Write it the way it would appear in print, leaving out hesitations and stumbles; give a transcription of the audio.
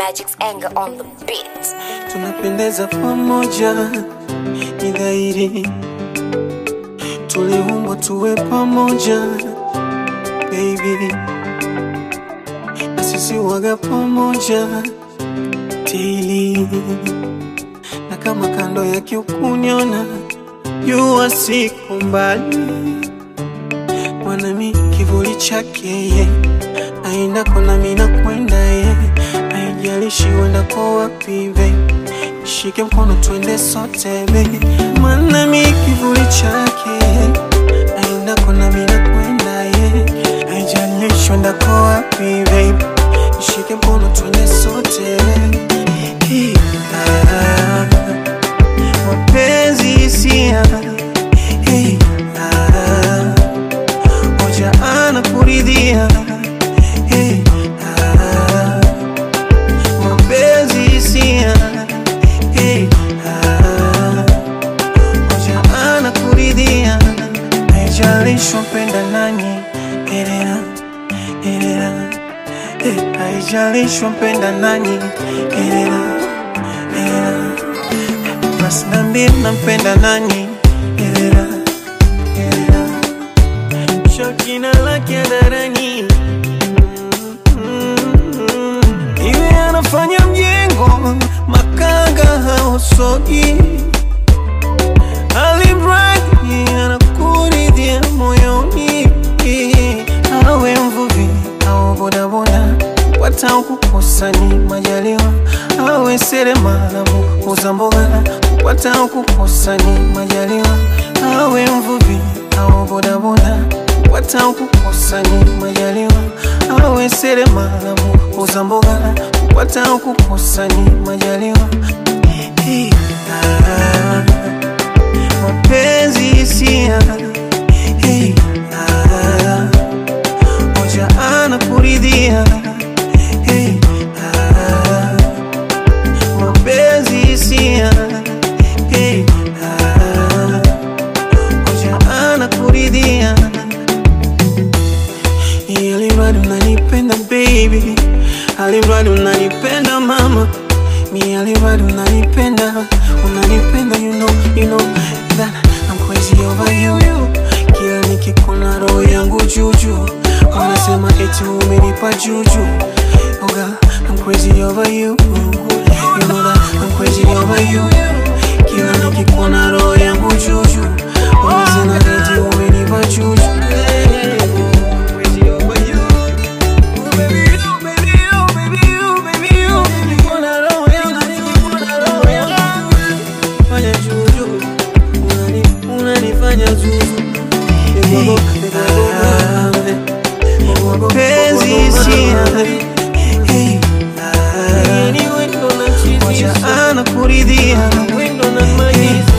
Magic's anger on the beat. Tunapendeza pamoja, ni dhahiri tuliumbwa tuwe pamoja, baby. Na sisi waga pamoja daily. Na kama kando yake ukuniona, jua siko mbali. Mwanami kivuli chake, aenda kona mina kwenda, haijalishi wenda kwa wapi, baby. Shike mkono twende sote, baby. Mwanami kivuli chake, aenda kona mina kwenda, haijalishi wenda kwa wapi, baby. Shike mkono twende sote, mapenzi hisia, moja anakuridhia, mapenzi hisia, moja anakuridhia, haijalishi mpenda nani, haijalishi mpenda nani, basi niambie nampenda nani, jina lake hadharani, iwe anafanya mjengo, makanga hausogi, alimradi anakuridhia moyoni. Awe mvuvi au bodaboda, kupata kukosa ni majaliwa. Awe seremala muuza mboga, kupata kukosa ni majaliwa. Awe mvuvi au bodaboda, kupata kukosa ni majaliwa. Awe seremala muuza mboga, kupata kukosa ni majaliwa. Mapenzi hisia, moja anakuridhia, mapenzi hisia, moja anakuridhia. Alimradi unanipenda baby, alimradi unanipenda mama, mi alimradi unanipenda, you know that I'm crazy over you. Kila nikikona roho yangu juju, wanasema eti umenipa juju. Oh girl, I'm crazy over you. You know that I'm crazy over you. Kila nikikona roho yangu juju, wanasema eti umenipa juju. Mapenzi hisia, moja anakuridhia,